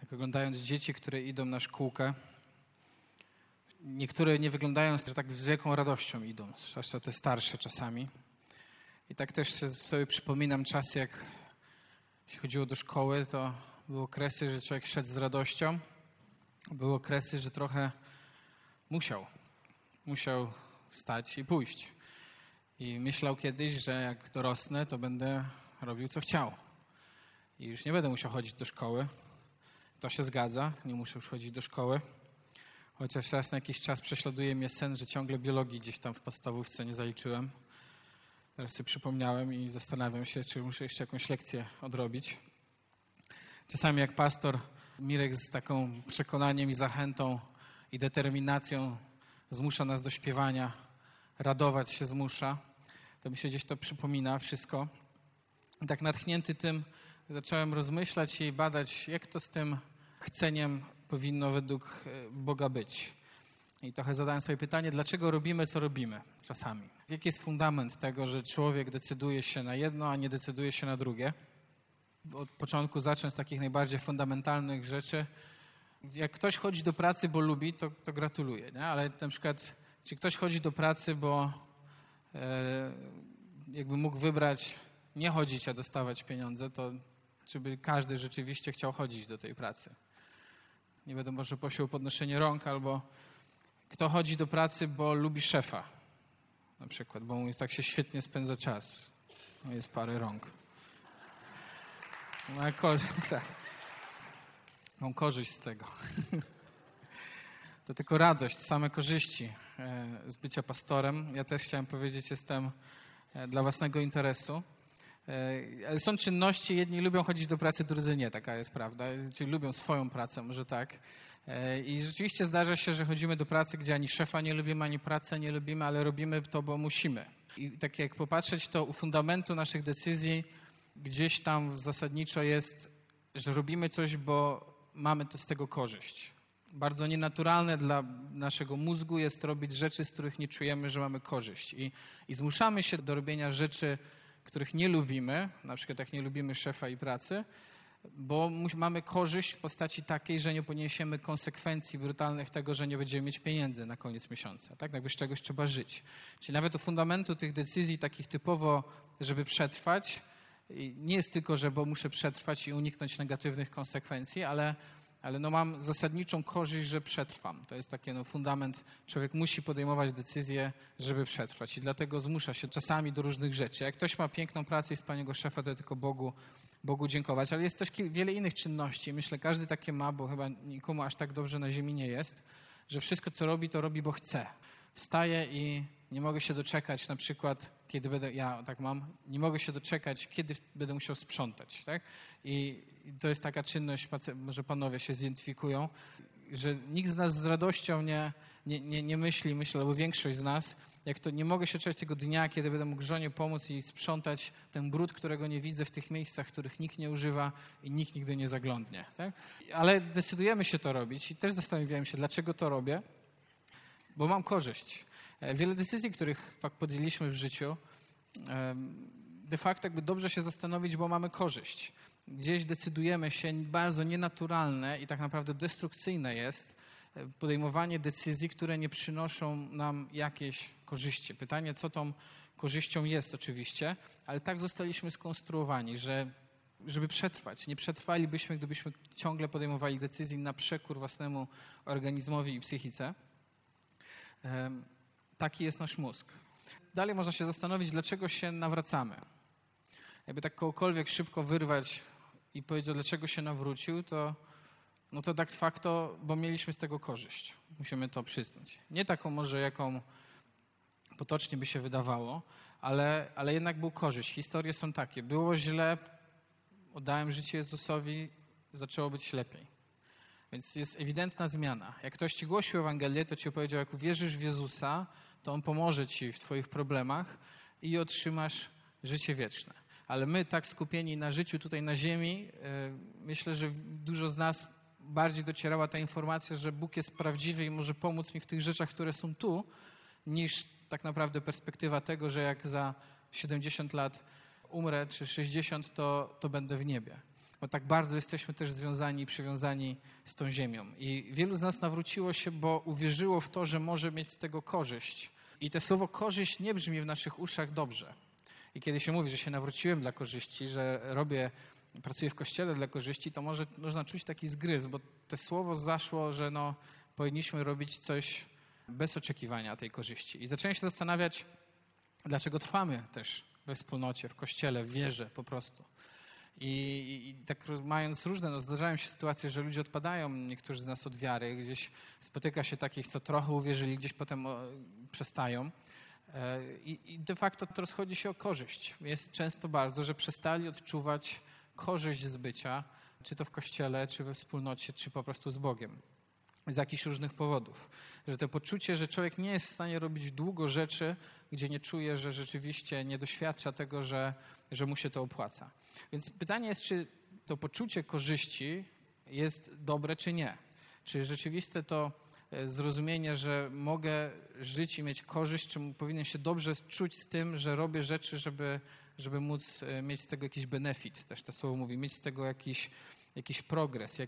Tak oglądając dzieci, które idą na szkółkę, niektóre nie wyglądają, że tak z wielką radością idą, zwłaszcza te starsze czasami. I tak też sobie przypominam czas, jak się chodziło do szkoły, to były okresy, że człowiek szedł z radością. Były okresy, że trochę musiał wstać i pójść. I myślał kiedyś, że jak dorosnę, to będę robił, co chciał. I już nie będę musiał chodzić do szkoły. To się zgadza, nie muszę już chodzić do szkoły. Chociaż raz na jakiś czas prześladuje mnie sen, że ciągle biologii gdzieś tam w podstawówce nie zaliczyłem. Teraz sobie przypomniałem i zastanawiam się, czy muszę jeszcze jakąś lekcję odrobić. Czasami jak pastor Mirek z taką przekonaniem i zachętą i determinacją zmusza nas do śpiewania, radować się zmusza, to mi się gdzieś to przypomina wszystko. I tak natchnięty tym zacząłem rozmyślać i badać, jak to z tym chceniem powinno według Boga być. I trochę zadałem sobie pytanie, dlaczego robimy, co robimy czasami. Jaki jest fundament tego, że człowiek decyduje się na jedno, a nie decyduje się na drugie? Od początku zacząć z takich najbardziej fundamentalnych rzeczy. Jak ktoś chodzi do pracy, bo lubi, to gratuluję, nie? Ale na przykład, czy ktoś chodzi do pracy, bo jakby mógł wybrać nie chodzić, a dostawać pieniądze, to czy by każdy rzeczywiście chciał chodzić do tej pracy? Nie będę może prosił o podnoszenie rąk, albo kto chodzi do pracy, bo lubi szefa, na przykład, bo mu tak się świetnie spędza czas. No jest parę rąk. No, tak. Mam korzyść z tego. To tylko radość, same korzyści z bycia pastorem. Ja też chciałem powiedzieć, jestem dla własnego interesu. Ale są czynności, jedni lubią chodzić do pracy, drudzy nie, taka jest prawda. Czyli lubią swoją pracę, może tak. I rzeczywiście zdarza się, że chodzimy do pracy, gdzie ani szefa nie lubimy, ani pracę nie lubimy, ale robimy to, bo musimy. I tak jak popatrzeć, to u fundamentu naszych decyzji gdzieś tam zasadniczo jest, że robimy coś, bo mamy to z tego korzyść. Bardzo nienaturalne dla naszego mózgu jest robić rzeczy, z których nie czujemy, że mamy korzyść. I zmuszamy się do robienia rzeczy, których nie lubimy, na przykład jak nie lubimy szefa i pracy, bo mamy korzyść w postaci takiej, że nie poniesiemy konsekwencji brutalnych tego, że nie będziemy mieć pieniędzy na koniec miesiąca. Tak? Jakby z czegoś trzeba żyć. Czyli nawet u fundamentu tych decyzji takich typowo, żeby przetrwać, nie jest tylko, że bo muszę przetrwać i uniknąć negatywnych konsekwencji, ale mam zasadniczą korzyść, że przetrwam. To jest taki fundament. Człowiek musi podejmować decyzje, żeby przetrwać i dlatego zmusza się czasami do różnych rzeczy. Jak ktoś ma piękną pracę i wspaniałego szefa, to tylko Bogu dziękować. Ale jest też wiele innych czynności. Myślę, każdy takie ma, bo chyba nikomu aż tak dobrze na ziemi nie jest, że wszystko, co robi, to robi, bo chce. Wstaje i nie mogę się doczekać, na przykład, ja tak mam, nie mogę się doczekać, kiedy będę musiał sprzątać. Tak? I to jest taka czynność, może panowie się zidentyfikują, że nikt z nas z radością nie myśli, albo większość z nas, jak to nie mogę się doczekać tego dnia, kiedy będę mógł żonie pomóc i sprzątać ten brud, którego nie widzę w tych miejscach, których nikt nie używa i nikt nigdy nie zaglądnie. Tak? Ale decydujemy się to robić i też zastanawiałem się, dlaczego to robię, bo mam korzyść. Wiele decyzji, których podjęliśmy w życiu, de facto jakby dobrze się zastanowić, bo mamy korzyść. Gdzieś decydujemy się, bardzo nienaturalne i tak naprawdę destrukcyjne jest podejmowanie decyzji, które nie przynoszą nam jakiejś korzyści. Pytanie, co tą korzyścią jest oczywiście, ale tak zostaliśmy skonstruowani, że żeby przetrwać. Nie przetrwalibyśmy, gdybyśmy ciągle podejmowali decyzji na przekór własnemu organizmowi i psychice. Taki jest nasz mózg. Dalej można się zastanowić, dlaczego się nawracamy. Jakby tak kogokolwiek szybko wyrwać i powiedzieć, dlaczego się nawrócił, to de facto, bo mieliśmy z tego korzyść. Musimy to przyznać. Nie taką może, jaką potocznie by się wydawało, ale jednak był korzyść. Historie są takie. Było źle, oddałem życie Jezusowi, zaczęło być lepiej. Więc jest ewidentna zmiana. Jak ktoś ci głosił Ewangelię, to ci powiedział, jak uwierzysz w Jezusa, to On pomoże ci w twoich problemach i otrzymasz życie wieczne. Ale my tak skupieni na życiu tutaj na ziemi, myślę, że dużo z nas bardziej docierała ta informacja, że Bóg jest prawdziwy i może pomóc mi w tych rzeczach, które są tu, niż tak naprawdę perspektywa tego, że jak za 70 lat umrę, czy 60, to będę w niebie. bo tak bardzo jesteśmy też związani i przywiązani z tą ziemią. I wielu z nas nawróciło się, bo uwierzyło w to, że może mieć z tego korzyść. I to słowo korzyść nie brzmi w naszych uszach dobrze. I kiedy się mówi, że się nawróciłem dla korzyści, że pracuję w kościele dla korzyści, to można czuć taki zgryz, bo to słowo zaszło, że powinniśmy robić coś bez oczekiwania tej korzyści. I zacząłem się zastanawiać, dlaczego trwamy też we wspólnocie, w kościele, w wierze po prostu. I tak mając różne, zdarzają się sytuacje, że ludzie odpadają, niektórzy z nas od wiary, gdzieś spotyka się takich, co trochę uwierzyli, gdzieś potem przestają. I de facto to rozchodzi się o korzyść. Jest często bardzo, że przestali odczuwać korzyść z bycia, czy to w kościele, czy we wspólnocie, czy po prostu z Bogiem. Z jakichś różnych powodów. Że to poczucie, że człowiek nie jest w stanie robić długo rzeczy, gdzie nie czuje, że rzeczywiście nie doświadcza tego, że mu się to opłaca. Więc pytanie jest, czy to poczucie korzyści jest dobre, czy nie. Czy rzeczywiste to zrozumienie, że mogę żyć i mieć korzyść, czy powinien się dobrze czuć z tym, że robię rzeczy, żeby móc mieć z tego jakiś benefit. Też to słowo mówi, mieć z tego jakiś progres,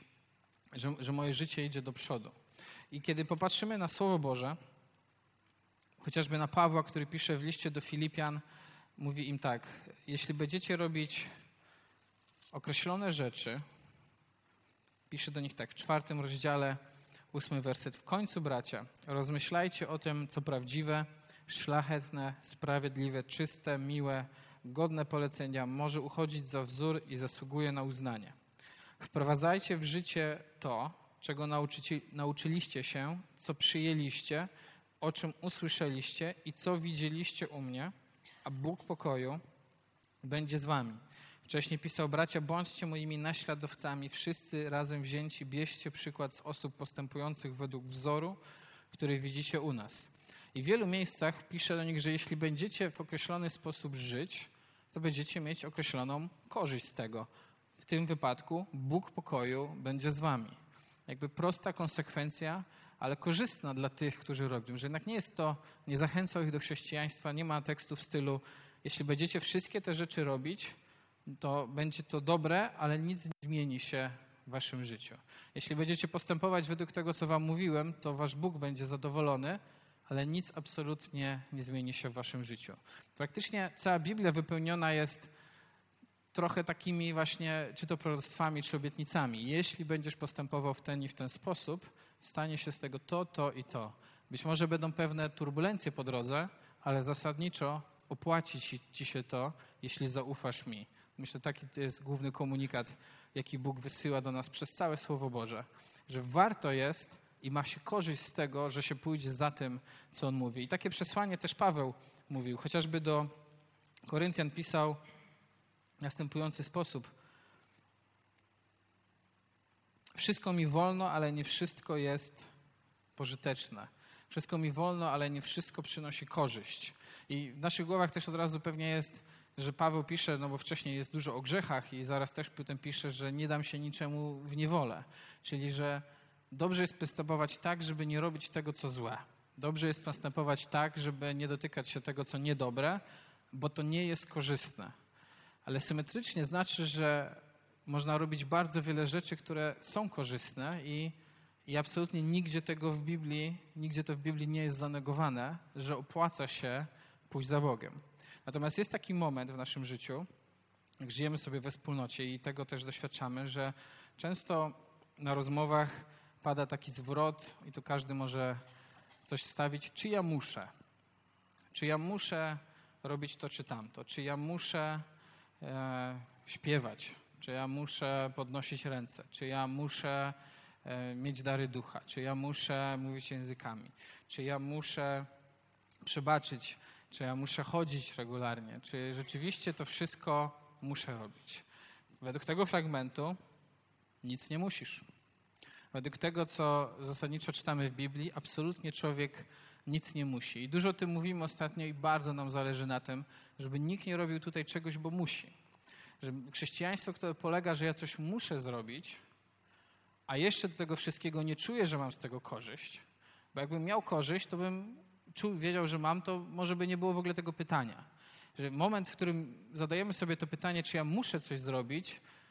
że moje życie idzie do przodu. I kiedy popatrzymy na Słowo Boże, chociażby na Pawła, który pisze w liście do Filipian, mówi im tak: jeśli będziecie robić określone rzeczy, pisze do nich tak w 4 rozdziale, 8 werset: w końcu, bracia, rozmyślajcie o tym, co prawdziwe, szlachetne, sprawiedliwe, czyste, miłe, godne polecenia, może uchodzić za wzór i zasługuje na uznanie. Wprowadzajcie w życie to, czego nauczyliście się, co przyjęliście, o czym usłyszeliście i co widzieliście u mnie, a Bóg pokoju będzie z wami. Wcześniej pisał: bracia, bądźcie moimi naśladowcami, wszyscy razem wzięci, bierzcie przykład z osób postępujących według wzoru, który widzicie u nas. I w wielu miejscach pisze do nich, że jeśli będziecie w określony sposób żyć, to będziecie mieć określoną korzyść z tego. W tym wypadku Bóg pokoju będzie z wami. Jakby prosta konsekwencja, ale korzystna dla tych, którzy robią. Że jednak nie zachęca ich do chrześcijaństwa, nie ma tekstu w stylu: jeśli będziecie wszystkie te rzeczy robić, to będzie to dobre, ale nic nie zmieni się w waszym życiu. Jeśli będziecie postępować według tego, co wam mówiłem, to wasz Bóg będzie zadowolony, ale nic absolutnie nie zmieni się w waszym życiu. Praktycznie cała Biblia wypełniona jest trochę takimi właśnie, czy to proroctwami, czy obietnicami. Jeśli będziesz postępował w ten i w ten sposób, stanie się z tego to i to. Być może będą pewne turbulencje po drodze, ale zasadniczo opłaci ci się to, jeśli zaufasz mi. Myślę, taki to jest główny komunikat, jaki Bóg wysyła do nas przez całe Słowo Boże, że warto jest i ma się korzyść z tego, że się pójdzie za tym, co On mówi. I takie przesłanie też Paweł mówił. Chociażby do Koryntian pisał w następujący sposób: wszystko mi wolno, ale nie wszystko jest pożyteczne. Wszystko mi wolno, ale nie wszystko przynosi korzyść. I w naszych głowach też od razu pewnie jest, że Paweł pisze, no bo wcześniej jest dużo o grzechach i zaraz też potem pisze, że nie dam się niczemu w niewolę. Czyli, że dobrze jest postępować tak, żeby nie robić tego, co złe. Dobrze jest postępować tak, żeby nie dotykać się tego, co niedobre, bo to nie jest korzystne. Ale symetrycznie znaczy, że można robić bardzo wiele rzeczy, które są korzystne i absolutnie nigdzie to w Biblii nie jest zanegowane, że opłaca się pójść za Bogiem. Natomiast jest taki moment w naszym życiu, jak żyjemy sobie we wspólnocie i tego też doświadczamy, że często na rozmowach pada taki zwrot i tu każdy może coś wstawić: czy ja muszę? Czy ja muszę robić to czy tamto? Czy ja muszę śpiewać? Czy ja muszę podnosić ręce? Czy ja muszę mieć dary ducha? Czy ja muszę mówić językami? Czy ja muszę przebaczyć? Czy ja muszę chodzić regularnie? Czy rzeczywiście to wszystko muszę robić? Według tego fragmentu nic nie musisz. Według tego, co zasadniczo czytamy w Biblii, absolutnie człowiek nic nie musi. I dużo o tym mówimy ostatnio i bardzo nam zależy na tym, żeby nikt nie robił tutaj czegoś, bo musi. Że chrześcijaństwo, które polega, że ja coś muszę zrobić, a jeszcze do tego wszystkiego nie czuję, że mam z tego korzyść, bo jakbym miał korzyść, to bym wiedział, że mam, to może by nie było w ogóle tego pytania. Że moment, w którym zadajemy sobie to pytanie, czy ja muszę coś zrobić,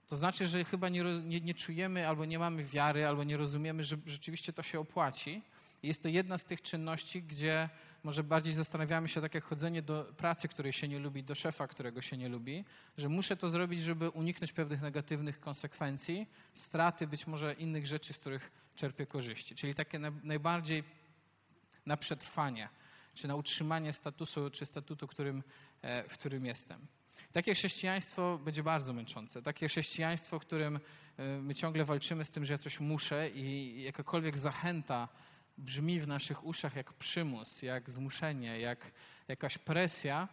to znaczy, że chyba nie czujemy albo nie mamy wiary, albo nie rozumiemy, że rzeczywiście to się opłaci. Jest to jedna z tych czynności, gdzie może bardziej zastanawiamy się, tak jak chodzenie do pracy, której się nie lubi, do szefa, którego się nie lubi, że muszę to zrobić, żeby uniknąć pewnych negatywnych konsekwencji, straty być może innych rzeczy, z których czerpię korzyści. Czyli takie najbardziej na przetrwanie, czy na utrzymanie statusu, czy statutu, w którym jestem. Takie chrześcijaństwo będzie bardzo męczące. Takie chrześcijaństwo, w którym my ciągle walczymy z tym, że ja coś muszę i jakakolwiek zachęta brzmi w naszych uszach jak przymus, jak zmuszenie, jak jakaś presja,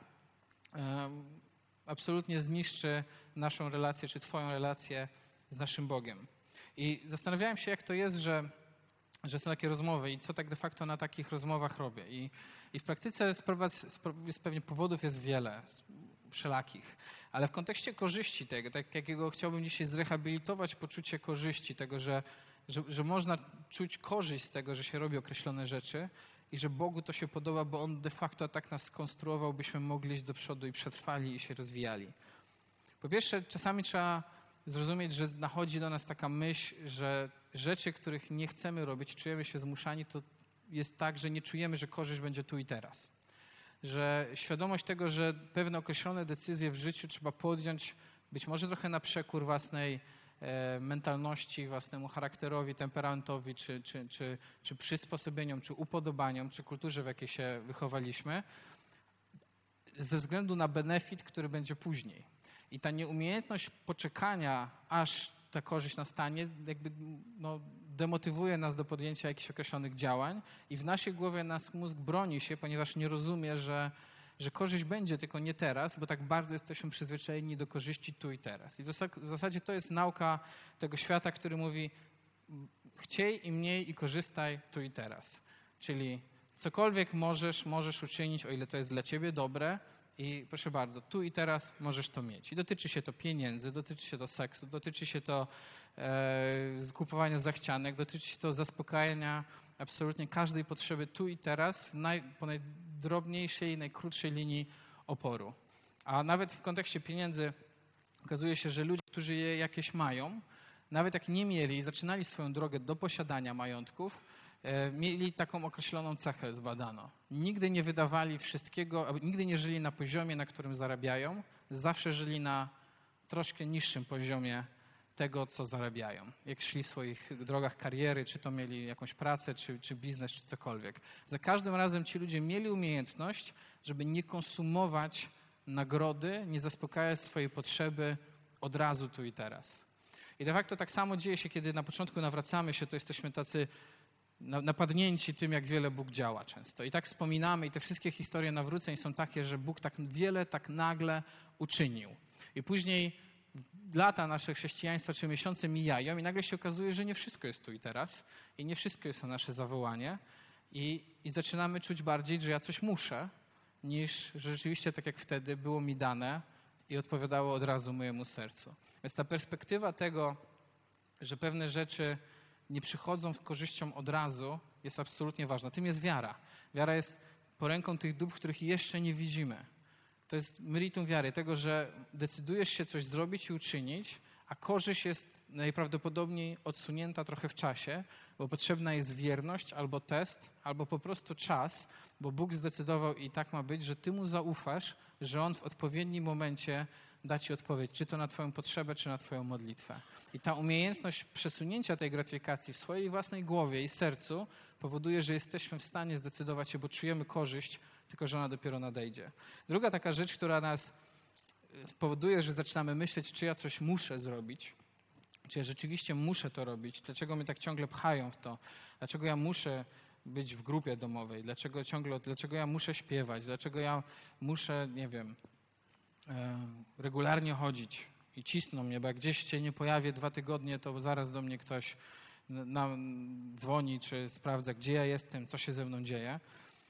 absolutnie zniszczy naszą relację, czy twoją relację z naszym Bogiem. I zastanawiałem się, jak to jest, że są takie rozmowy i co tak de facto na takich rozmowach robię. I w praktyce jest pewnie powodów jest wiele, wszelakich, ale w kontekście korzyści tego, tak jakiego chciałbym dzisiaj zrehabilitować poczucie korzyści, tego, że można czuć korzyść z tego, że się robi określone rzeczy i że Bogu to się podoba, bo On de facto tak nas skonstruował, byśmy mogli iść do przodu i przetrwali i się rozwijali. Po pierwsze, czasami trzeba zrozumieć, że nachodzi do nas taka myśl, że rzeczy, których nie chcemy robić, czujemy się zmuszani, to jest tak, że nie czujemy, że korzyść będzie tu i teraz. Że świadomość tego, że pewne określone decyzje w życiu trzeba podjąć być może trochę na przekór własnej mentalności, własnemu charakterowi, temperamentowi, czy przysposobieniom, czy upodobaniom, czy kulturze, w jakiej się wychowaliśmy, ze względu na benefit, który będzie później. I ta nieumiejętność poczekania, aż ta korzyść nastanie, jakby demotywuje nas do podjęcia jakichś określonych działań i w naszej głowie nasz mózg broni się, ponieważ nie rozumie, że korzyść będzie, tylko nie teraz, bo tak bardzo jesteśmy przyzwyczajeni do korzyści tu i teraz. I w zasadzie to jest nauka tego świata, który mówi chciej i mniej i korzystaj tu i teraz. Czyli cokolwiek możesz uczynić, o ile to jest dla ciebie dobre i proszę bardzo, tu i teraz możesz to mieć. I dotyczy się to pieniędzy, dotyczy się to seksu, dotyczy się to kupowania zachcianek, dotyczy się to zaspokajania absolutnie każdej potrzeby tu i teraz po najdrobniejszej, najkrótszej linii oporu. A nawet w kontekście pieniędzy okazuje się, że ludzie, którzy je jakieś mają, nawet jak nie mieli i zaczynali swoją drogę do posiadania majątków, mieli taką określoną cechę zbadano. Nigdy nie wydawali wszystkiego, nigdy nie żyli na poziomie, na którym zarabiają, zawsze żyli na troszkę niższym poziomie tego, co zarabiają. Jak szli w swoich drogach kariery, czy to mieli jakąś pracę, czy biznes, czy cokolwiek. Za każdym razem ci ludzie mieli umiejętność, żeby nie konsumować nagrody, nie zaspokajać swojej potrzeby od razu tu i teraz. I de facto tak samo dzieje się, kiedy na początku nawracamy się, to jesteśmy tacy napadnięci tym, jak wiele Bóg działa często. I tak wspominamy i te wszystkie historie nawróceń są takie, że Bóg tak wiele, tak nagle uczynił. I później lata nasze chrześcijaństwa czy miesiące mijają i nagle się okazuje, że nie wszystko jest tu i teraz i nie wszystko jest to nasze zawołanie i zaczynamy czuć bardziej, że ja coś muszę, niż że rzeczywiście tak jak wtedy było mi dane i odpowiadało od razu mojemu sercu. Więc ta perspektywa tego, że pewne rzeczy nie przychodzą z korzyścią od razu, jest absolutnie ważna. Tym jest wiara. Wiara jest poręką tych dóbr, których jeszcze nie widzimy. To jest meritum wiary, tego, że decydujesz się coś zrobić i uczynić, a korzyść jest najprawdopodobniej odsunięta trochę w czasie, bo potrzebna jest wierność albo test, albo po prostu czas, bo Bóg zdecydował i tak ma być, że ty mu zaufasz, że on w odpowiednim momencie da ci odpowiedź, czy to na twoją potrzebę, czy na twoją modlitwę. I ta umiejętność przesunięcia tej gratyfikacji w swojej własnej głowie i sercu powoduje, że jesteśmy w stanie zdecydować się, bo czujemy korzyść, tylko że ona dopiero nadejdzie. Druga taka rzecz, która nas powoduje, że zaczynamy myśleć, czy ja coś muszę zrobić, czy ja rzeczywiście muszę to robić, dlaczego mnie tak ciągle pchają w to, dlaczego ja muszę być w grupie domowej, dlaczego ja muszę śpiewać, dlaczego ja muszę, nie wiem, regularnie chodzić i cisną mnie, bo jak gdzieś się nie pojawię 2 tygodnie, to zaraz do mnie ktoś dzwoni, czy sprawdza, gdzie ja jestem, co się ze mną dzieje.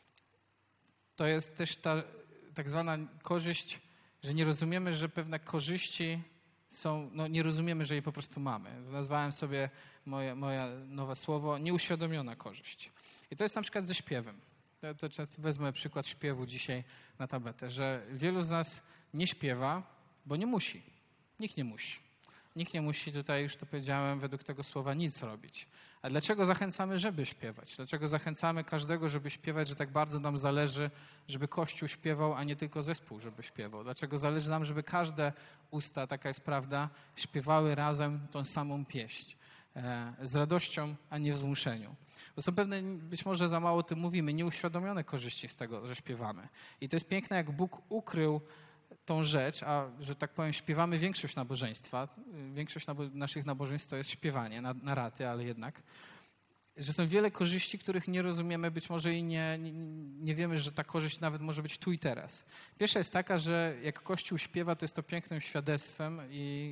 To jest też ta tak zwana korzyść, że nie rozumiemy, że pewne korzyści są, nie rozumiemy, że je po prostu mamy. Nazwałem sobie moje nowe słowo nieuświadomiona korzyść. I to jest na przykład ze śpiewem. To często wezmę przykład śpiewu dzisiaj na tapetę, że wielu z nas nie śpiewa, bo nie musi. Nikt nie musi. nikt nie musi tutaj, już to powiedziałem, według tego słowa nic robić. A dlaczego zachęcamy, żeby śpiewać? Dlaczego zachęcamy każdego, żeby śpiewać, że tak bardzo nam zależy, żeby Kościół śpiewał, a nie tylko zespół, żeby śpiewał? Dlaczego zależy nam, żeby każde usta, taka jest prawda, śpiewały razem tą samą pieśń? Z radością, a nie w zmuszeniu. Bo są pewne, być może za mało o tym mówimy, nieuświadomione korzyści z tego, że śpiewamy. I to jest piękne, jak Bóg ukrył tą rzecz, a że tak powiem śpiewamy większość nabożeństwa. Większość naszych nabożeństw to jest śpiewanie na raty, ale jednak. Że są wiele korzyści, których nie rozumiemy, być może i nie wiemy, że ta korzyść nawet może być tu i teraz. Pierwsza jest taka, że jak Kościół śpiewa, to jest to pięknym świadectwem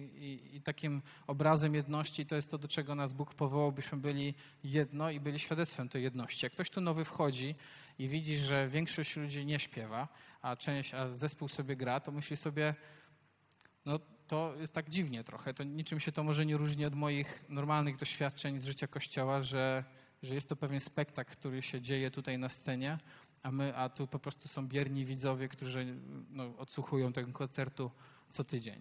i takim obrazem jedności. To jest to, do czego nas Bóg powołał, byśmy byli jedno i byli świadectwem tej jedności. Jak ktoś tu nowy wchodzi i widzi, że większość ludzi nie śpiewa, a zespół sobie gra, to myśli sobie, no to jest tak dziwnie trochę. To niczym się to może nie różni od moich normalnych doświadczeń z życia Kościoła, że jest to pewien spektakl, który się dzieje tutaj na scenie, a tu po prostu są bierni widzowie, którzy odsłuchują tego koncertu co tydzień.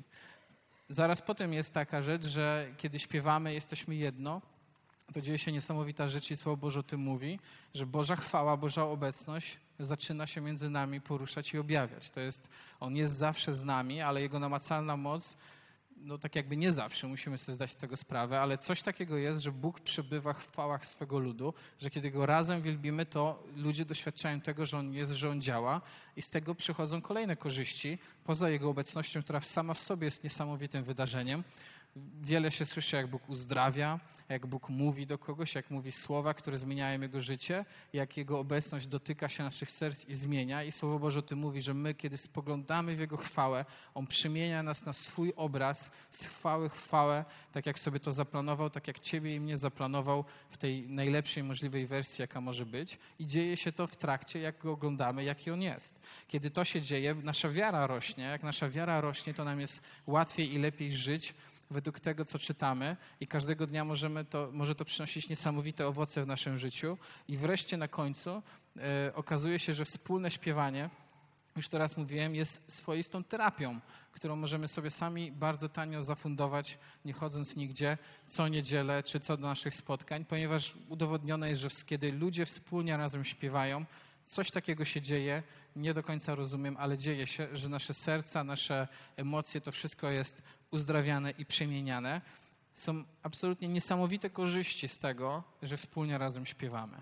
Zaraz potem jest taka rzecz, że kiedy śpiewamy, jesteśmy jedno, to dzieje się niesamowita rzecz i Słowo Boże o tym mówi, że Boża chwała, Boża obecność zaczyna się między nami poruszać i objawiać. On jest zawsze z nami, ale Jego namacalna moc, no tak jakby nie zawsze, musimy sobie zdać z tego sprawę, ale coś takiego jest, że Bóg przebywa w chwałach swego ludu, że kiedy Go razem wielbimy, to ludzie doświadczają tego, że On jest, że On działa i z tego przychodzą kolejne korzyści, poza Jego obecnością, która sama w sobie jest niesamowitym wydarzeniem. Wiele się słyszy, jak Bóg uzdrawia, jak Bóg mówi do kogoś, jak mówi słowa, które zmieniają Jego życie, jak Jego obecność dotyka się naszych serc i zmienia. I Słowo Boże o tym mówi, że my, kiedy spoglądamy w Jego chwałę, On przemienia nas na swój obraz, z chwały chwałę, tak jak sobie to zaplanował, tak jak Ciebie i mnie zaplanował w tej najlepszej możliwej wersji, jaka może być. I dzieje się to w trakcie, jak Go oglądamy, jaki On jest. Kiedy to się dzieje, nasza wiara rośnie. Jak nasza wiara rośnie, to nam jest łatwiej i lepiej żyć według tego, co czytamy i każdego dnia może to przynosić niesamowite owoce w naszym życiu. I wreszcie na końcu okazuje się, że wspólne śpiewanie, już to raz mówiłem, jest swoistą terapią, którą możemy sobie sami bardzo tanio zafundować, nie chodząc nigdzie, co niedzielę czy co do naszych spotkań, ponieważ udowodnione jest, że kiedy ludzie wspólnie razem śpiewają, coś takiego się dzieje, nie do końca rozumiem, ale dzieje się, że nasze serca, nasze emocje, to wszystko jest uzdrawiane i przemieniane. Są absolutnie niesamowite korzyści z tego, że wspólnie razem śpiewamy.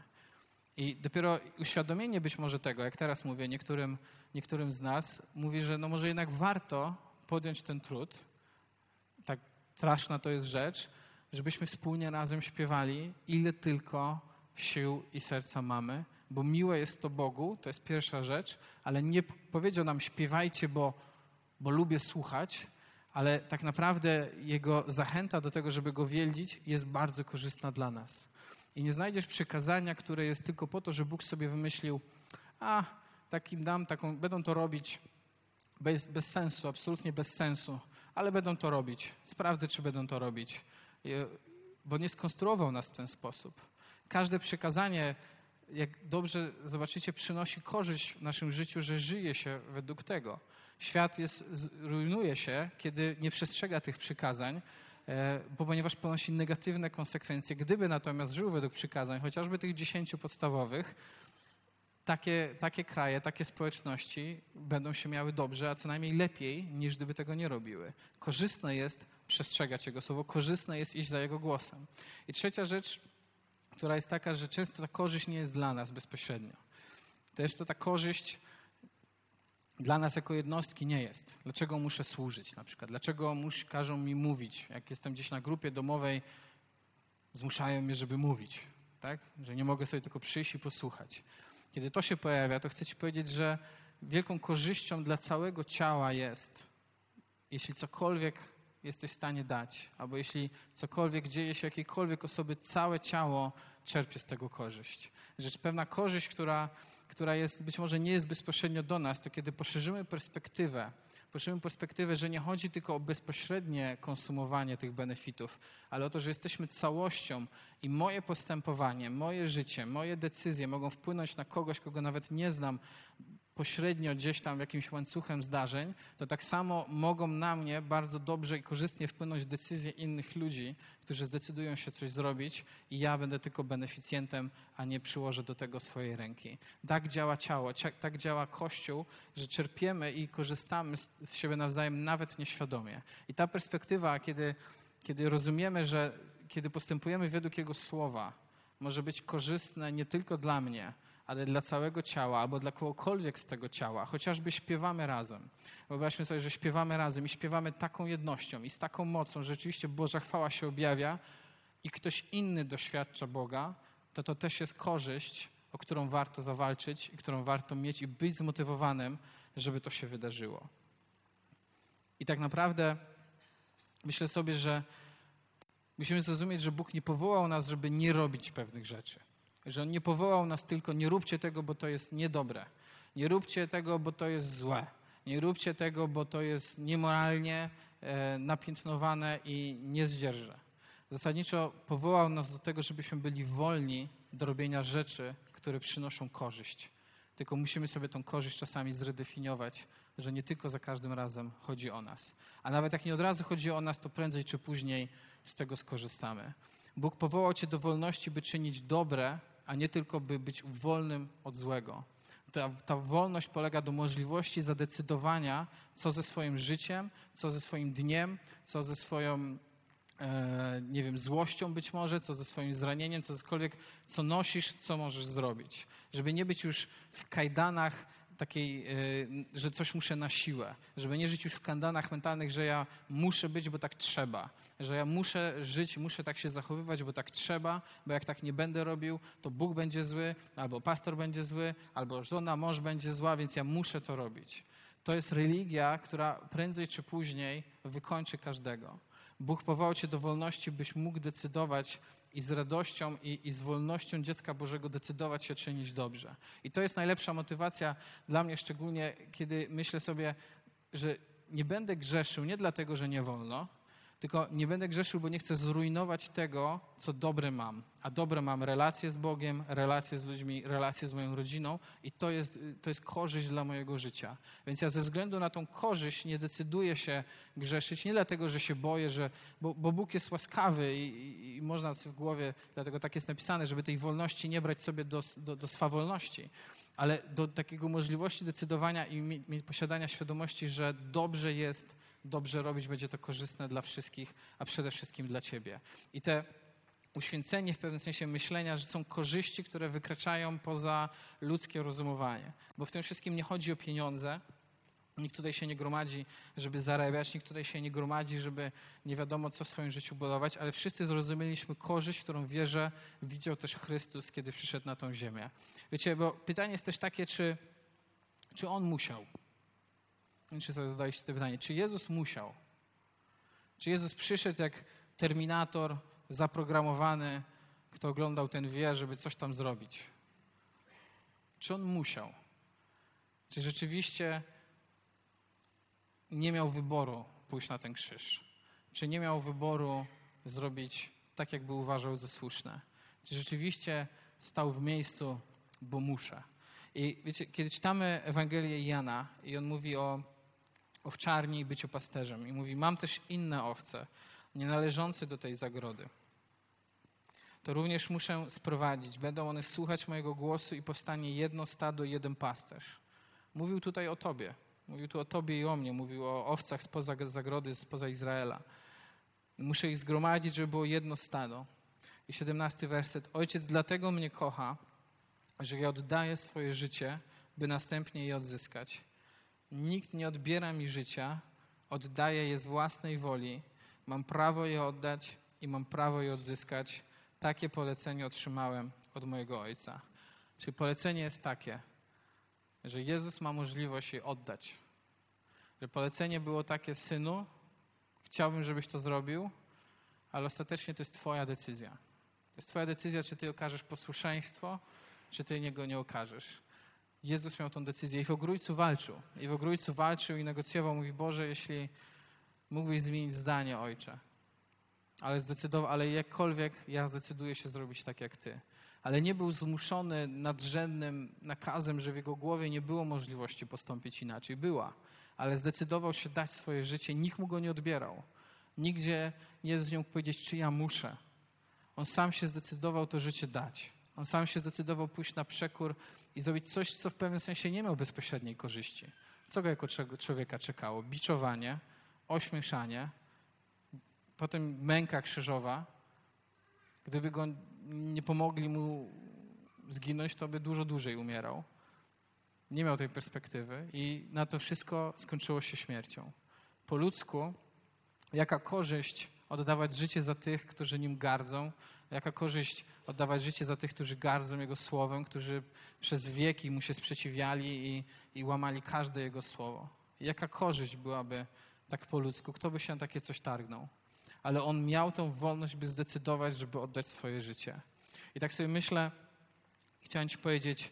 I dopiero uświadomienie być może tego, jak teraz mówię niektórym z nas, mówi, że no może jednak warto podjąć ten trud, tak straszna to jest rzecz, żebyśmy wspólnie razem śpiewali, ile tylko sił i serca mamy, bo miłe jest to Bogu, to jest pierwsza rzecz, ale nie powiedział nam śpiewajcie, bo lubię słuchać, ale tak naprawdę Jego zachęta do tego, żeby Go wielbić, jest bardzo korzystna dla nas. I nie znajdziesz przykazania, które jest tylko po to, że Bóg sobie wymyślił, będą to robić bez sensu, absolutnie bez sensu, ale będą to robić. Sprawdzę, czy będą to robić, bo nie skonstruował nas w ten sposób. Każde przykazanie, jak dobrze zobaczycie, przynosi korzyść w naszym życiu, że żyje się według tego. Świat rujnuje się, kiedy nie przestrzega tych przykazań, ponieważ ponosi negatywne konsekwencje. Gdyby natomiast żył według przykazań, chociażby tych 10 podstawowych, takie kraje, takie społeczności będą się miały dobrze, a co najmniej lepiej, niż gdyby tego nie robiły. Korzystne jest przestrzegać Jego słowo, korzystne jest iść za Jego głosem. I trzecia rzecz, która jest taka, że często ta korzyść nie jest dla nas bezpośrednio. Też to ta korzyść dla nas jako jednostki nie jest. Dlaczego muszę służyć na przykład? Dlaczego każą mi mówić? Jak jestem gdzieś na grupie domowej, zmuszają mnie, żeby mówić. Tak? Że nie mogę sobie tylko przyjść i posłuchać. Kiedy to się pojawia, to chcę Ci powiedzieć, że wielką korzyścią dla całego ciała jest, jeśli cokolwiek jesteś w stanie dać, albo jeśli cokolwiek dzieje się jakiejkolwiek osoby, całe ciało czerpie z tego korzyść. Rzecz pewna korzyść, która jest, być może nie jest bezpośrednio do nas, to kiedy poszerzymy perspektywę, że nie chodzi tylko o bezpośrednie konsumowanie tych benefitów, ale o to, że jesteśmy całością i moje postępowanie, moje życie, moje decyzje mogą wpłynąć na kogoś, kogo nawet nie znam, pośrednio gdzieś tam jakimś łańcuchem zdarzeń, to tak samo mogą na mnie bardzo dobrze i korzystnie wpłynąć decyzje innych ludzi, którzy zdecydują się coś zrobić i ja będę tylko beneficjentem, a nie przyłożę do tego swojej ręki. Tak działa ciało, tak działa Kościół, że czerpiemy i korzystamy z siebie nawzajem nawet nieświadomie. I ta perspektywa, kiedy rozumiemy, że kiedy postępujemy według Jego słowa, może być korzystne nie tylko dla mnie, ale dla całego ciała albo dla kogokolwiek z tego ciała, chociażby śpiewamy razem. Wyobraźmy sobie, że śpiewamy razem i śpiewamy taką jednością i z taką mocą, że rzeczywiście Boża chwała się objawia i ktoś inny doświadcza Boga, to też jest korzyść, o którą warto zawalczyć i którą warto mieć i być zmotywowanym, żeby to się wydarzyło. I tak naprawdę myślę sobie, że musimy zrozumieć, że Bóg nie powołał nas, żeby nie robić pewnych rzeczy. Że On nie powołał nas tylko nie róbcie tego, bo to jest niedobre. Nie róbcie tego, bo to jest złe. Nie róbcie tego, bo to jest niemoralnie napiętnowane i niezdzierże. Zasadniczo powołał nas do tego, żebyśmy byli wolni do robienia rzeczy, które przynoszą korzyść. Tylko musimy sobie tą korzyść czasami zredefiniować, że nie tylko za każdym razem chodzi o nas. A nawet jak nie od razu chodzi o nas, to prędzej czy później z tego skorzystamy. Bóg powołał cię do wolności, by czynić dobre, a nie tylko by być wolnym od złego. Ta wolność polega do możliwości zadecydowania, co ze swoim życiem, co ze swoim dniem, co ze swoją, nie wiem, złością być może, co ze swoim zranieniem, cokolwiek, co nosisz, co możesz zrobić. Żeby nie być już w kajdanach takiej, że coś muszę na siłę. Żeby nie żyć już w kajdanach mentalnych, że ja muszę być, bo tak trzeba. Że ja muszę żyć, muszę tak się zachowywać, bo tak trzeba, bo jak tak nie będę robił, to Bóg będzie zły, albo pastor będzie zły, albo żona, mąż będzie zła, więc ja muszę to robić. To jest religia, która prędzej czy później wykończy każdego. Bóg powołał cię do wolności, byś mógł decydować i z radością i z wolnością dziecka Bożego decydować się czynić dobrze. I to jest najlepsza motywacja dla mnie, szczególnie kiedy myślę sobie, że nie będę grzeszył nie dlatego, że nie wolno, tylko nie będę grzeszył, bo nie chcę zrujnować tego, co dobre mam. A dobre mam relacje z Bogiem, relacje z ludźmi, relacje z moją rodziną i to jest korzyść dla mojego życia. Więc ja ze względu na tą korzyść nie decyduję się grzeszyć, nie dlatego, że się boję, bo Bóg jest łaskawy i można w głowie, dlatego tak jest napisane, żeby tej wolności nie brać sobie do swawolności, ale do takiego możliwości decydowania i posiadania świadomości, że dobrze jest, dobrze robić, będzie to korzystne dla wszystkich, a przede wszystkim dla ciebie. I te uświęcenie w pewnym sensie myślenia, że są korzyści, które wykraczają poza ludzkie rozumowanie. Bo w tym wszystkim nie chodzi o pieniądze. Nikt tutaj się nie gromadzi, żeby zarabiać, nikt tutaj się nie gromadzi, żeby nie wiadomo co w swoim życiu budować, ale wszyscy zrozumieliśmy korzyść, którą wierzę, widział też Chrystus, kiedy przyszedł na tą ziemię. Wiecie, bo pytanie jest też takie, czy On musiał? Czy sobie zadaliście to pytanie, czy Jezus musiał? Czy Jezus przyszedł jak Terminator zaprogramowany, kto oglądał ten wie, żeby coś tam zrobić? Czy On musiał? Czy rzeczywiście nie miał wyboru pójść na ten krzyż? Czy nie miał wyboru zrobić tak, jakby uważał za słuszne? Czy rzeczywiście stał w miejscu, bo muszę? I wiecie, kiedy czytamy Ewangelię Jana i on mówi o owczarni i byciu pasterzem i mówi, mam też inne owce, nie należące do tej zagrody. To również muszę sprowadzić. Będą one słuchać mojego głosu i powstanie jedno stado, jeden pasterz. Mówił tutaj o tobie. Mówił tu o tobie i o mnie. Mówił o owcach spoza zagrody, spoza Izraela. Muszę ich zgromadzić, żeby było jedno stado. I 17 werset. Ojciec dlatego mnie kocha, że ja oddaję swoje życie, by następnie je odzyskać. Nikt nie odbiera mi życia, oddaję je z własnej woli. Mam prawo je oddać i mam prawo je odzyskać. Takie polecenie otrzymałem od mojego Ojca. Czyli polecenie jest takie, że Jezus ma możliwość je oddać. Że polecenie było takie, synu, chciałbym, żebyś to zrobił, ale ostatecznie to jest twoja decyzja. To jest twoja decyzja, czy ty okażesz posłuszeństwo, czy ty niego nie okażesz. Jezus miał tą decyzję i w Ogrójcu walczył. I w Ogrójcu walczył i negocjował. Mówi, Boże, jeśli mógłbyś zmienić zdanie, Ojcze. Ale jakkolwiek ja zdecyduję się zrobić tak jak Ty. ale nie był zmuszony nadrzędnym nakazem, że w jego głowie nie było możliwości postąpić inaczej. Była, ale zdecydował się dać swoje życie, nikt mu go nie odbierał. Nigdzie Jezus nie mógł powiedzieć, czy ja muszę. On sam się zdecydował to życie dać. On sam się zdecydował pójść na przekór i zrobić coś, co w pewnym sensie nie miał bezpośredniej korzyści. Co go jako człowieka czekało? Biczowanie, ośmieszanie, potem męka krzyżowa. Gdyby go nie pomogli mu zginąć, to by dużo dłużej umierał. Nie miał tej perspektywy i na to wszystko skończyło się śmiercią. Po ludzku, jaka korzyść oddawać życie za tych, którzy nim gardzą, jaka korzyść oddawać życie za tych, którzy gardzą Jego słowem, którzy przez wieki mu się sprzeciwiali i łamali każde Jego słowo. Jaka korzyść byłaby tak po ludzku? Kto by się na takie coś targnął? Ale on miał tą wolność, by zdecydować, żeby oddać swoje życie. I tak sobie myślę, chciałem ci powiedzieć,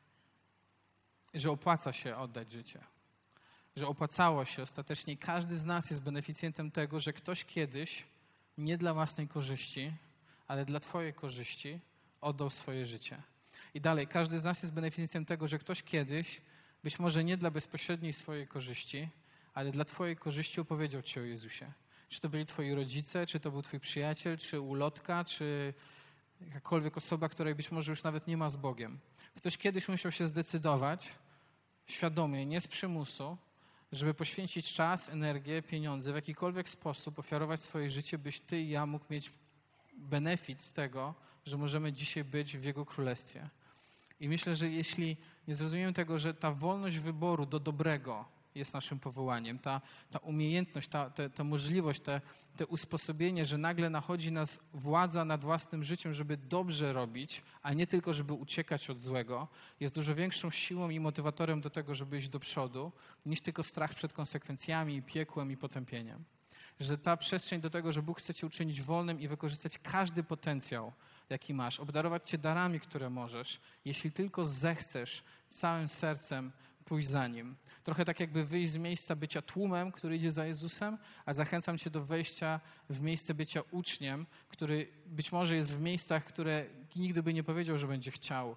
że opłaca się oddać życie. Że opłacało się ostatecznie i każdy z nas jest beneficjentem tego, że ktoś kiedyś, nie dla własnej korzyści, ale dla twojej korzyści oddał swoje życie. I dalej, każdy z nas jest beneficjentem tego, że ktoś kiedyś, być może nie dla bezpośredniej swojej korzyści, ale dla twojej korzyści opowiedział ci o Jezusie. Czy to byli twoi rodzice, czy to był twój przyjaciel, czy ulotka, czy jakakolwiek osoba, której być może już nawet nie ma z Bogiem. Ktoś kiedyś musiał się zdecydować, świadomie, nie z przymusu, żeby poświęcić czas, energię, pieniądze, w jakikolwiek sposób ofiarować swoje życie, byś ty i ja mógł mieć benefit z tego, że możemy dzisiaj być w Jego Królestwie. I myślę, że jeśli nie zrozumiemy tego, że ta wolność wyboru do dobrego jest naszym powołaniem, ta umiejętność, ta możliwość, te usposobienie, że nagle nachodzi nas władza nad własnym życiem, żeby dobrze robić, a nie tylko, żeby uciekać od złego, jest dużo większą siłą i motywatorem do tego, żeby iść do przodu, niż tylko strach przed konsekwencjami, piekłem i potępieniem. Że ta przestrzeń do tego, że Bóg chce cię uczynić wolnym i wykorzystać każdy potencjał, jaki masz, obdarować cię darami, które możesz, jeśli tylko zechcesz całym sercem pójść za Nim. Trochę tak jakby wyjść z miejsca bycia tłumem, który idzie za Jezusem, a zachęcam cię do wejścia w miejsce bycia uczniem, który być może jest w miejscach, które nigdy by nie powiedział, że będzie chciał.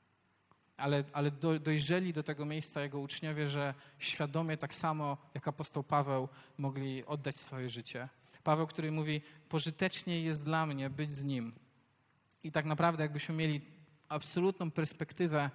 Ale dojrzeli do tego miejsca Jego uczniowie, że świadomie tak samo jak apostoł Paweł mogli oddać swoje życie. Paweł, który mówi, pożytecznie jest dla mnie być z Nim. I tak naprawdę jakbyśmy mieli absolutną perspektywę,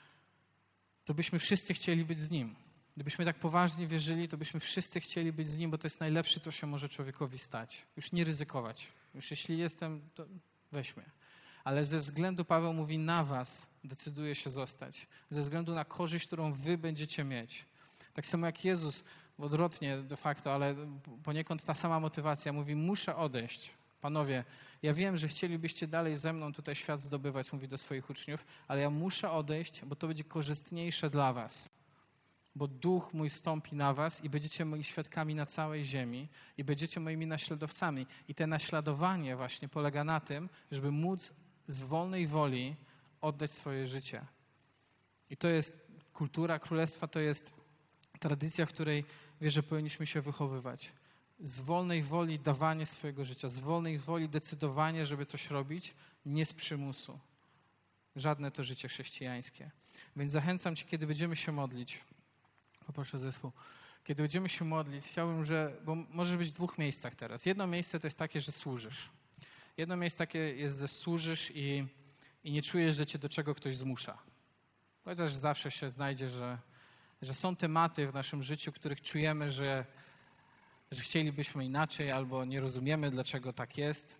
to byśmy wszyscy chcieli być z Nim. Gdybyśmy tak poważnie wierzyli, to byśmy wszyscy chcieli być z Nim, bo to jest najlepsze, co się może człowiekowi stać. Już nie ryzykować. Już jeśli jestem, to weźmy. Ale ze względu, Paweł mówi, na was decyduje się zostać. Ze względu na korzyść, którą wy będziecie mieć. Tak samo jak Jezus, odwrotnie de facto, ale poniekąd ta sama motywacja. Mówi, muszę odejść. Panowie, ja wiem, że chcielibyście dalej ze mną tutaj świat zdobywać, mówi do swoich uczniów, ale ja muszę odejść, bo to będzie korzystniejsze dla was. Bo Duch mój stąpi na was i będziecie moimi świadkami na całej ziemi i będziecie moimi naśladowcami. I te naśladowanie właśnie polega na tym, żeby móc z wolnej woli oddać swoje życie. I to jest kultura królestwa, to jest tradycja, w której wierzę, powinniśmy się wychowywać. Z wolnej woli dawanie swojego życia, z wolnej woli decydowanie, żeby coś robić, nie z przymusu. Żadne to życie chrześcijańskie. Więc zachęcam cię, kiedy będziemy się modlić, poproszę zespół, kiedy będziemy się modlić, chciałbym, bo możesz być w dwóch miejscach teraz. Jedno miejsce to jest takie, że służysz. Jedno miejsce takie jest, że służysz i nie czujesz, że cię do czego ktoś zmusza. Chociaż zawsze się znajdzie, że są tematy w naszym życiu, których czujemy, że chcielibyśmy inaczej albo nie rozumiemy, dlaczego tak jest.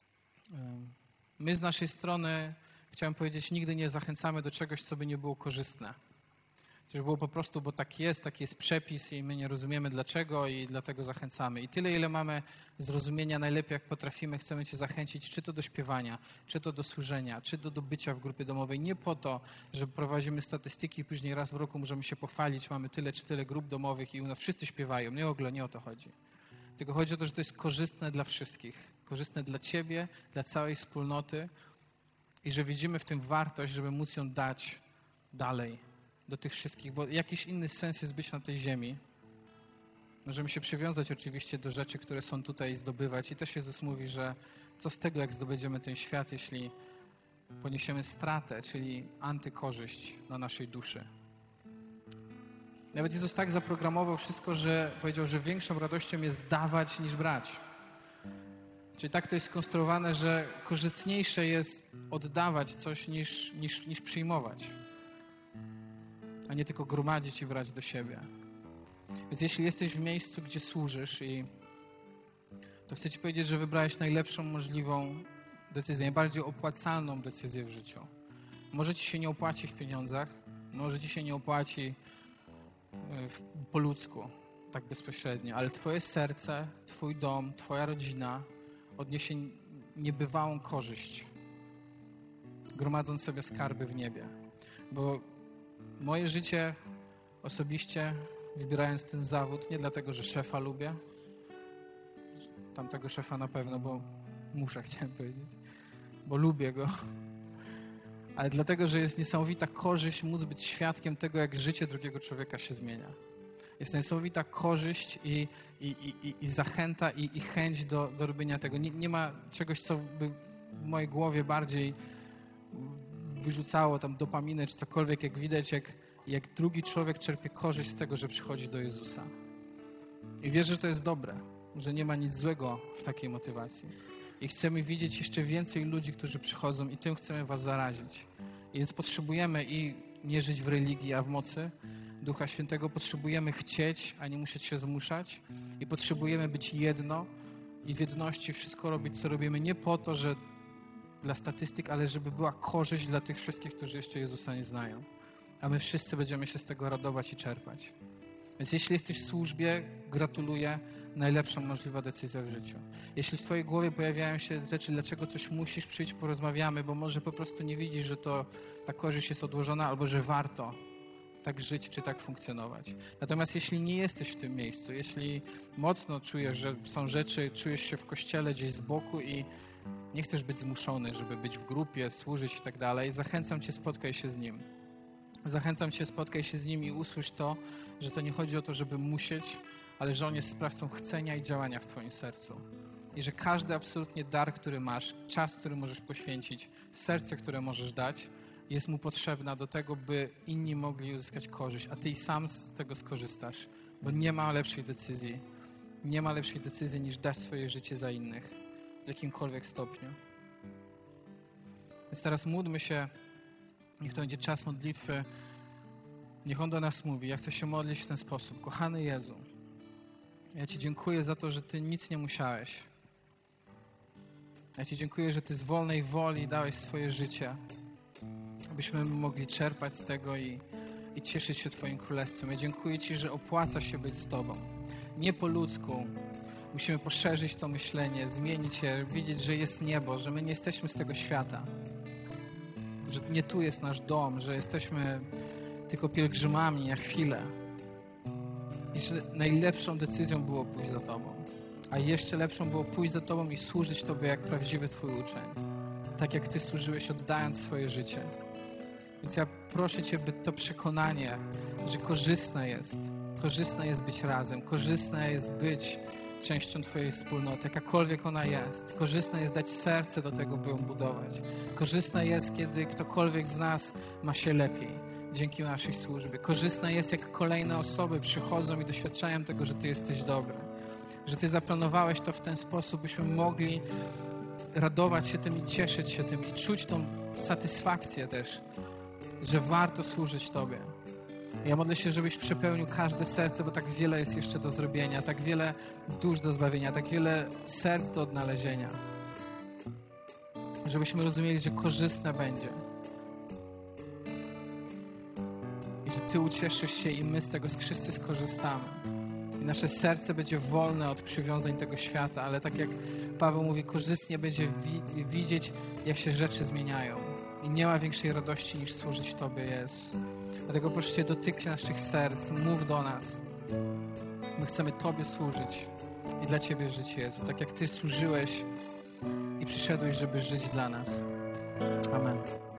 My z naszej strony, chciałem powiedzieć, nigdy nie zachęcamy do czegoś, co by nie było korzystne. Żeby było po prostu, bo tak jest, taki jest przepis i my nie rozumiemy dlaczego i dlatego zachęcamy. I tyle, ile mamy zrozumienia, najlepiej jak potrafimy, chcemy cię zachęcić, czy to do śpiewania, czy to do służenia, czy to do bycia w grupie domowej. Nie po to, że prowadzimy statystyki i później raz w roku możemy się pochwalić, mamy tyle czy tyle grup domowych i u nas wszyscy śpiewają. Nie, w ogóle nie o to chodzi. Tylko chodzi o to, że to jest korzystne dla wszystkich. Korzystne dla ciebie, dla całej wspólnoty i że widzimy w tym wartość, żeby móc ją dać dalej do tych wszystkich, bo jakiś inny sens jest być na tej ziemi. Możemy się przywiązać oczywiście do rzeczy, które są tutaj i zdobywać. I też Jezus mówi, że co z tego, jak zdobędziemy ten świat, poniesiemy stratę, czyli antykorzyść na naszej duszy. Nawet Jezus tak zaprogramował wszystko, że powiedział, że większą radością jest dawać niż brać. Czyli tak to jest skonstruowane, że korzystniejsze jest oddawać coś niż przyjmować, a nie tylko gromadzić i brać do siebie. Więc jeśli jesteś w miejscu, gdzie służysz, to chcę Ci powiedzieć, że wybrałeś najlepszą możliwą decyzję, najbardziej opłacalną decyzję w życiu. Może Ci się nie opłaci w pieniądzach, może Ci się nie opłaci po ludzku, tak bezpośrednio, ale Twoje serce, Twój dom, Twoja rodzina odniesie niebywałą korzyść, gromadząc sobie skarby w niebie. Bo moje życie osobiście, wybierając ten zawód, nie dlatego, że szefa lubię, tamtego szefa na pewno, bo chciałem powiedzieć, bo lubię go, ale dlatego, że jest niesamowita korzyść móc być świadkiem tego, jak życie drugiego człowieka się zmienia. Jest niesamowita korzyść i zachęta i chęć do robienia tego. Nie ma czegoś, co by w mojej głowie bardziej wyrzucało tam dopaminę czy cokolwiek, jak widać, jak drugi człowiek czerpie korzyść z tego, że przychodzi do Jezusa. I wierzę, że to jest dobre, że nie ma nic złego w takiej motywacji. I chcemy widzieć jeszcze więcej ludzi, którzy przychodzą i tym chcemy was zarazić. I więc potrzebujemy i nie żyć w religii, a w mocy Ducha Świętego. Potrzebujemy chcieć, a nie musieć się zmuszać. I potrzebujemy być jedno i w jedności wszystko robić, co robimy. Nie po to, że dla statystyk, ale żeby była korzyść dla tych wszystkich, którzy jeszcze Jezusa nie znają. A my wszyscy będziemy się z tego radować i czerpać. Więc jeśli jesteś w służbie, gratuluję. Najlepsza możliwa decyzja w życiu. Jeśli w twojej głowie pojawiają się rzeczy, dlaczego coś musisz, przyjść, porozmawiamy, bo może po prostu nie widzisz, że ta korzyść jest odłożona, albo że warto tak żyć, czy tak funkcjonować. Natomiast jeśli nie jesteś w tym miejscu, jeśli mocno czujesz, że są rzeczy, czujesz się w kościele gdzieś z boku i nie chcesz być zmuszony, żeby być w grupie, służyć i tak dalej, zachęcam cię, spotkaj się z Nim. Zachęcam cię, spotkaj się z Nim i usłysz to, że to nie chodzi o to, żeby musieć, ale że On jest sprawcą chcenia i działania w twoim sercu. I że każdy absolutnie dar, który masz, czas, który możesz poświęcić, serce, które możesz dać, jest Mu potrzebna do tego, by inni mogli uzyskać korzyść, a ty i sam z tego skorzystasz, bo nie ma lepszej decyzji. Nie ma lepszej decyzji, niż dać swoje życie za innych, w jakimkolwiek stopniu. Więc teraz módlmy się, niech to będzie czas modlitwy, niech On do nas mówi. Ja chcę się modlić w ten sposób. Kochany Jezu, ja Ci dziękuję za to, że Ty nic nie musiałeś. Ja Ci dziękuję, że Ty z wolnej woli dałeś swoje życie, abyśmy mogli czerpać z tego i cieszyć się Twoim Królestwem. Ja dziękuję Ci, że opłaca się być z Tobą. Nie po ludzku. Musimy poszerzyć to myślenie, zmienić je, widzieć, że jest niebo, że my nie jesteśmy z tego świata. Że nie tu jest nasz dom, że jesteśmy tylko pielgrzymami na chwilę. I że najlepszą decyzją było pójść za Tobą. A jeszcze lepszą było pójść za Tobą i służyć Tobie jak prawdziwy Twój uczeń. Tak jak Ty służyłeś, oddając swoje życie. Więc ja proszę Cię, by to przekonanie, że korzystne jest być razem, korzystne jest być częścią Twojej wspólnoty, jakakolwiek ona jest. Korzystne jest dać serce do tego, by ją budować. Korzystne jest, kiedy ktokolwiek z nas ma się lepiej dzięki naszej służbie. Korzystne jest, jak kolejne osoby przychodzą i doświadczają tego, że Ty jesteś dobry. Że Ty zaplanowałeś to w ten sposób, byśmy mogli radować się tym i cieszyć się tym i czuć tą satysfakcję też, że warto służyć Tobie. Ja modlę się, żebyś przepełnił każde serce, bo tak wiele jest jeszcze do zrobienia, tak wiele dusz do zbawienia, tak wiele serc do odnalezienia. Żebyśmy rozumieli, że korzystne będzie. I że Ty ucieszysz się i my z tego wszyscy skorzystamy. I nasze serce będzie wolne od przywiązań tego świata, ale tak jak Paweł mówi, korzystnie będzie widzieć, jak się rzeczy zmieniają. I nie ma większej radości niż służyć Tobie, Jezu. Dlatego proszę Cię, dotykaj naszych serc, mów do nas. My chcemy Tobie służyć i dla Ciebie żyć, Jezu. Tak jak Ty służyłeś i przyszedłeś, żeby żyć dla nas. Amen.